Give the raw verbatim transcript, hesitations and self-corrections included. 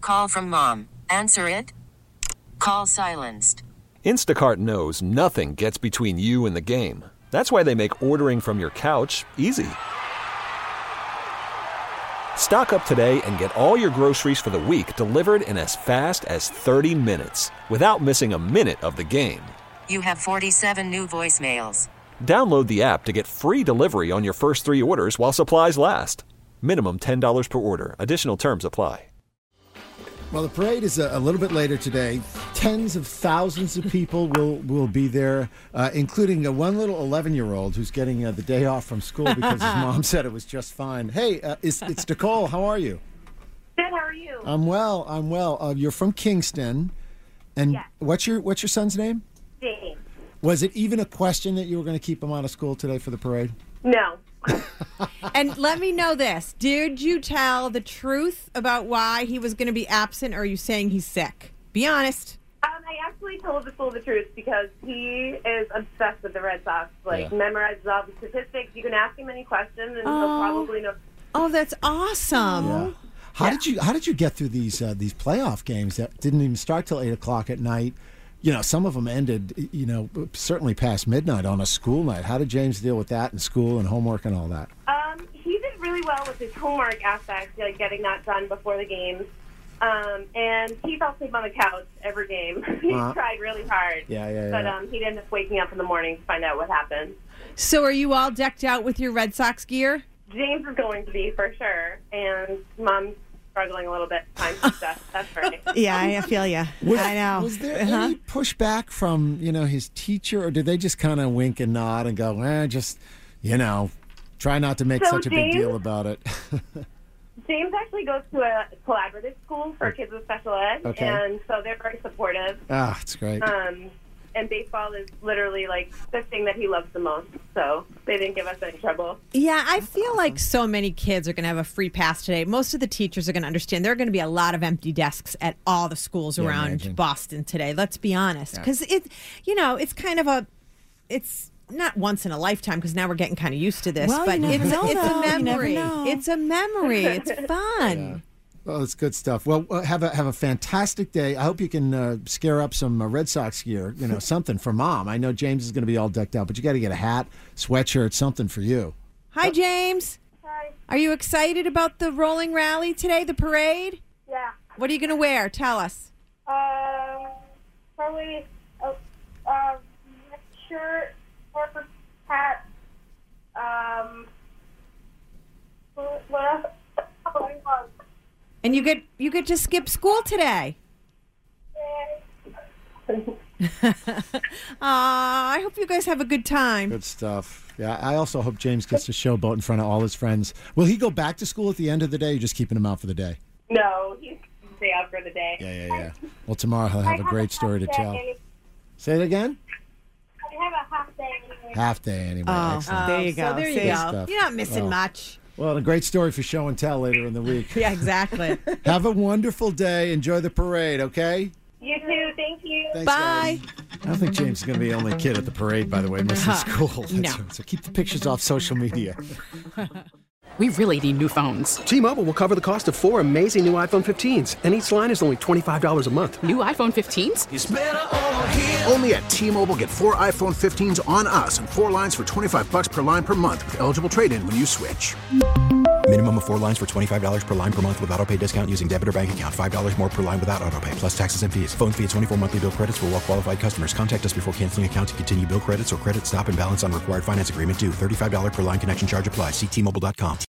call from mom. Answer it. Call silenced. Instacart knows nothing gets between you and the game. That's why they make ordering from your couch easy. Stock up today and get all your groceries for the week delivered in as fast as thirty minutes without missing a minute of the game. You have forty-seven new voicemails. Download the app to get free delivery on your first three orders while supplies last. Minimum ten dollars per order. Additional terms apply. Well, the parade is a, a little bit later today. Tens of thousands of people will, will be there, uh, including a one little eleven-year-old who's getting uh, the day off from school because his mom said it was just fine. Hey, uh, it's, it's Nicole. How are you? Good. How are you? I'm well. I'm well. Uh, you're from Kingston. And yes. what's your what's your son's name? James. Was it even a question that you were going to keep him out of school today for the parade? No. And let me know this. Did you tell the truth about why he was going to be absent, or are you saying he's sick? Be honest. Um, I actually told the school the truth because he is obsessed with the Red Sox. Like, Yeah. memorizes all the statistics. You can ask him any question, and Oh. he'll probably know. Oh, that's awesome. Yeah. How Yeah. did you How did you get through these uh, these playoff games that didn't even start till eight o'clock at night? You know, some of them ended, you know, certainly past midnight on a school night. How did James deal with that in school and homework and all that? Um, he did really well with his homework aspect, like getting that done before the games. Um, and he fell asleep on the couch every game. he Uh-huh. tried really hard. Yeah, yeah, yeah. But um, he'd end up waking up in the morning to find out what happened. So are you all decked out with your Red Sox gear? James is going to be, for sure. And Mom's struggling a little bit to find some stuff. That's right. Yeah, I feel you. Was, I know. Was there Uh-huh. any pushback from, you know, his teacher, or did they just kind of wink and nod and go, eh, just, you know, try not to make So such a big James- deal about it? James actually goes to a collaborative school for kids with special ed, Okay. and so they're very supportive. Ah, it's great. Um, and baseball is literally like the thing that he loves the most, so they didn't give us any trouble. Yeah, I feel like so many kids are going to have a free pass today. Most of the teachers are going to understand there are going to be a lot of empty desks at all the schools Yeah, around imagine. Boston today. Let's be honest, because it, you know, it's kind of a, it's not once in a lifetime because now we're getting kind of used to this. Well, you but never it's know, it's though. a You never memory. know. It's a memory. It's fun. Well, it's good stuff. Well, uh, have a have a fantastic day. I hope you can uh, scare up some uh, Red Sox gear, you know, something for Mom. I know James is going to be all decked out, but you got to get a hat, sweatshirt, something for you. Hi, James. Hi. Are you excited about the rolling rally today, the parade? Yeah. What are you going to wear? Tell us. Um, probably a, a shirt or a hat. Um, what else? And you get you get to skip school today. Aw, I hope you guys have a good time. Good stuff. Yeah, I also hope James gets to showboat in front of all his friends. Will he go back to school at the end of the day, or you just keeping him out for the day? No, he's stay out for the day. Yeah, yeah, yeah. Well, tomorrow he'll have a great story to tell. Say it again? I have a half day anyway. Half day anyway. Oh, Excellent. there you So go. there you See? go. stuff. You're not missing Well. much. Well, a great story for show and tell later in the week. Yeah, exactly. Have a wonderful day. Enjoy the parade, okay? You too. Thank you. Thanks, Bye. guys. I don't think James is going to be the only kid at the parade, by the way, missing school. That's No. right. So keep the pictures off social media. We really need new phones. T-Mobile will cover the cost of four amazing new iPhone fifteens, and each line is only twenty-five dollars a month. New iPhone fifteens? Only at T-Mobile, get four iPhone fifteens on us and four lines for twenty-five bucks per line per month with eligible trade-in when you switch. Minimum of four lines for twenty-five dollars per line per month with autopay discount using debit or bank account. five dollars more per line without autopay, plus taxes and fees. Phone fee at twenty-four monthly bill credits for well-qualified customers. Contact us before canceling account to continue bill credits or credit stop and balance on required finance agreement due. thirty-five dollars per line connection charge applies. See T Mobile dot com.